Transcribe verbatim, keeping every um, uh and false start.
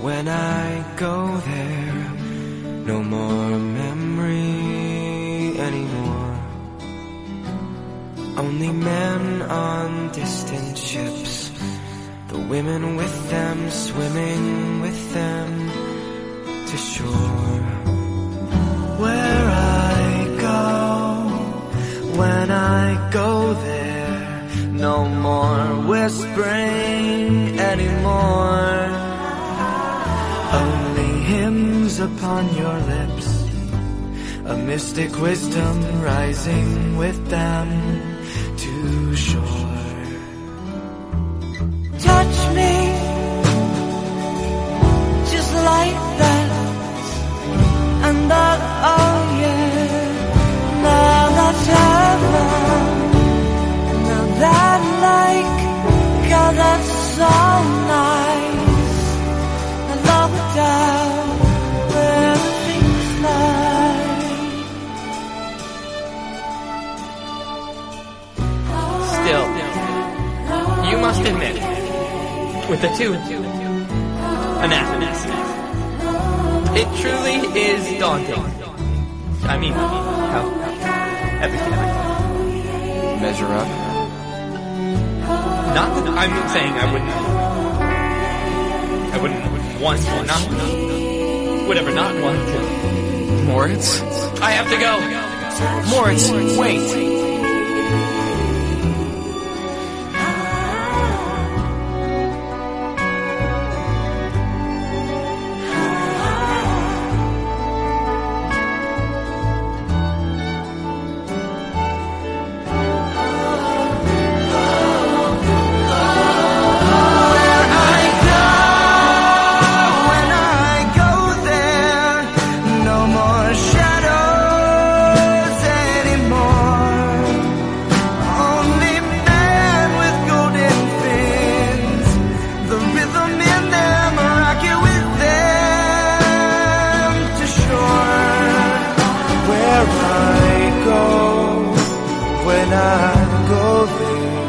when I go there, no more memory anymore. Only men on distant ships, the women with them, swimming with them to shore. Where I go, when I go there, no more whispering anymore. Only hymns upon your lips, a mystic wisdom rising with them to shore. Touch me, just like that, and that, oh yeah, now that's heaven, now that like, God that's so nice, I love it down where the things lie. Still, you must admit, with the two anathemas, it truly is daunting. I mean, how everything Measure up. Not that I'm saying I wouldn't, I wouldn't want to, not, would ever not want to. Moritz? I have to go. Moritz, wait. When I go there,